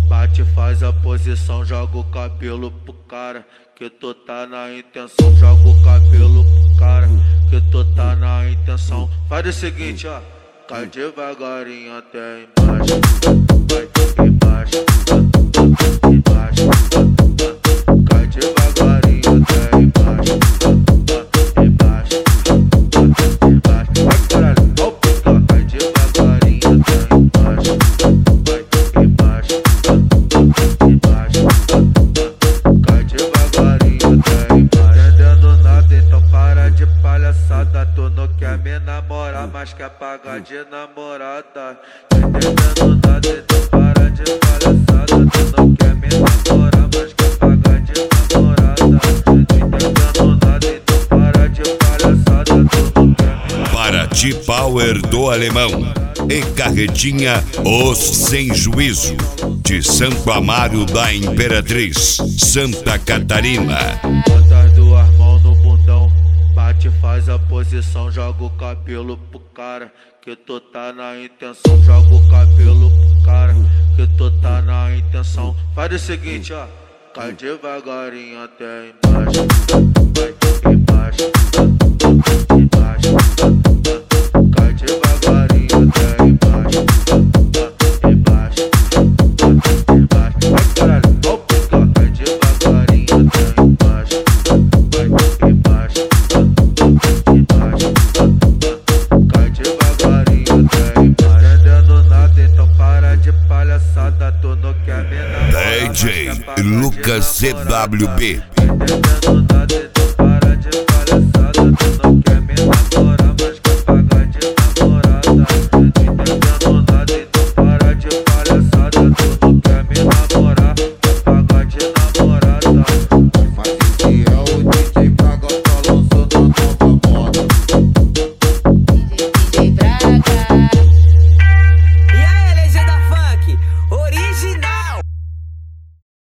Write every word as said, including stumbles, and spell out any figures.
bate, faz a posição, joga o cabelo pro cara. Que tu tá na intenção, joga o cabelo pro cara. Que tu tá na intenção. Faz o seguinte, ó. Cai devagarinho até embaixo. Vai embaixo, embaixo. Cai devagarinho até embaixo. Embaixo, embaixo. Vai caralho, ó o pica. Cai devagarinho até embaixo. Vai embaixo, embaixo. Cai devagarinho até embaixo. Entendendo nada, então para de palhaçada. Tu não quer me namorar, mas quer pagar de namorada. Entendendo nada, então para de palhaçada. Tu não quer me namorar, mas quer pagar de namorada. Entendendo nada, então para de palhaçada. Tu não quer me namorar. Paraty Power do Alemão e Carretinha Os Sem Juízo, de Santo Amaro da Imperatriz, Santa Catarina. Bota as duas mãos no bundão, bate, faz a posição, joga o cabelo pro cara. Que tu tá na intenção, joga o cabelo pro cara. Que tu tá na intenção. Faz o seguinte, ó. Cai devagarinho até embaixo. Vai embaixo, embaixo. Cai devagarinho até embaixo. Embaixo, embaixo. Vai caralho, ó o pica. Cai devagarinho até embaixo. Vai embaixo, embaixo. Cai devagarinho até embaixo. Entendendo nada, então para de palhaçada. Tu não quer me namorar, D J Lucas C W B. entendendo nada.